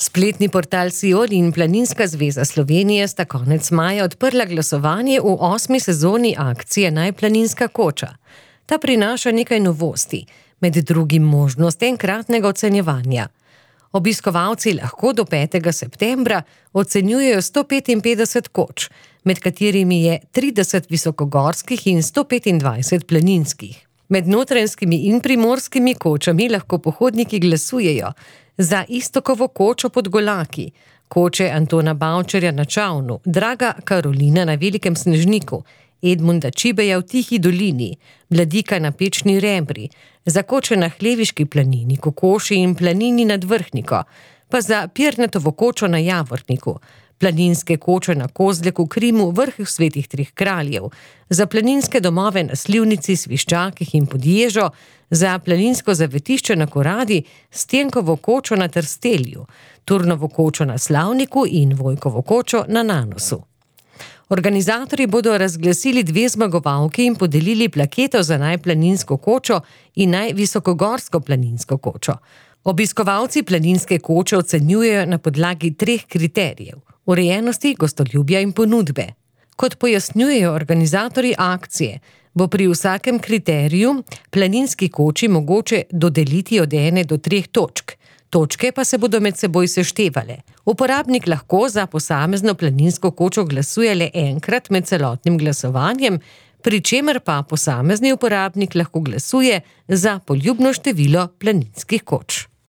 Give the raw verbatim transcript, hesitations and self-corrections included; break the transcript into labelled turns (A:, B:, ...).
A: Spletni portal Sion in Planinska zveza Slovenije sta konec maja odprla glasovanje v osmi sezoni akcije Naj planinska koča. Ta prinaša nekaj novosti, med drugim možnost enkratnega ocenjevanja. Obiskovalci lahko do petega septembra ocenjujejo sto petinpetdeset koč, med katerimi je trideset visokogorskih in sto petindvajset planinskih. Med notranjskimi in primorskimi kočami lahko pohodniki glasujejo za Iztokovo kočo pod Golaki, koče Antona Bavčarja na Čavnu, Draga Karolina na Velikem Snežniku, Edmunda Čibeja v Tihi dolini, Vladika na Pečni Rebri, za koče na Hleviški planini, Kokoši in planini nad Vrhniko, pa za Pirnetovo kočo na Javorniku, planinske koče na Kozleku, Krimu, Vrhu Svetih treh kraljev, za planinske domove na Slivnici, Sviščakih in Podježo, za planinsko zavetišče na Koradi, Stenkovo kočo na Trstelju, Turnovo kočo na Slavniku in Vojkovo kočo na Nanosu. Organizatorji bodo razglasili dve zmagovalki in podelili plaketo za najplaninsko kočo in najvisokogorsko planinsko kočo. Obiskovalci planinske koče ocenjujejo na podlagi treh kriterijev: urejenosti, gostoljubja in ponudbe. Kot pojasnjujejo organizatorji akcije, bo pri vsakem kriteriju planinski koči mogoče dodeliti od ene do treh točk. Točke pa se bodo med seboj seštevale. Uporabnik lahko za posamezno planinsko kočo glasuje le enkrat med celotnim glasovanjem, pri čemer pa posamezni uporabnik lahko glasuje za poljubno število planinskih koč.